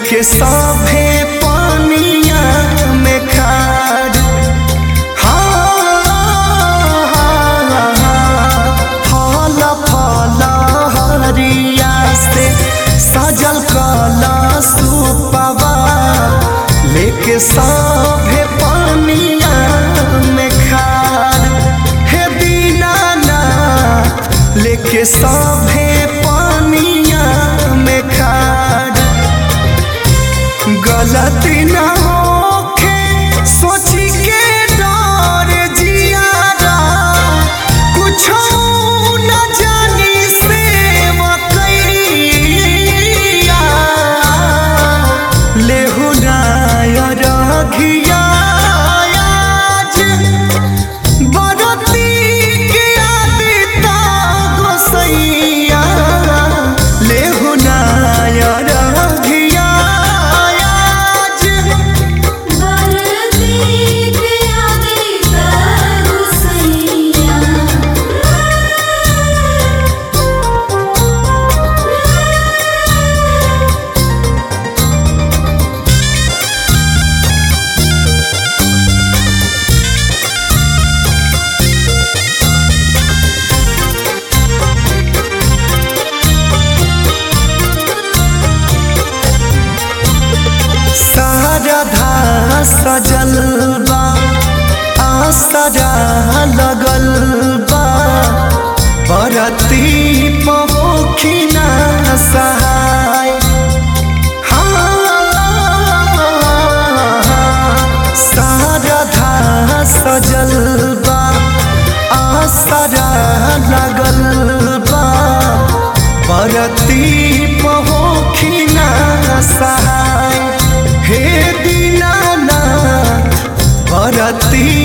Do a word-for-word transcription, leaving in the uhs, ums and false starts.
लेके सभे पानिया में खाड़। फल फल हरिया से सजल कलशुपवा लेके सभे पानिया में खाड़। हे दीनानाथ लेके सभे पानिया में खाड़। गलती न होखे सोची के डर जियारा, कुछो न जानी सेवकैया। लेहु नाय रघिया आज बरती के आदिता गोसैया। लेहु नाय रघिया आज बरती के आदिता गोसैया। शारदा सजल बा आसरा लगल बा, बरती पहोखिना सहाय। शारदा सजल बा आसरा लगल बा, बरती पहोखिना सहाय। हे दीनानाथ बरती